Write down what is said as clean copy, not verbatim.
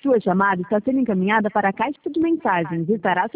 Sua chamada está sendo encaminhada para a caixa de mensagens e estará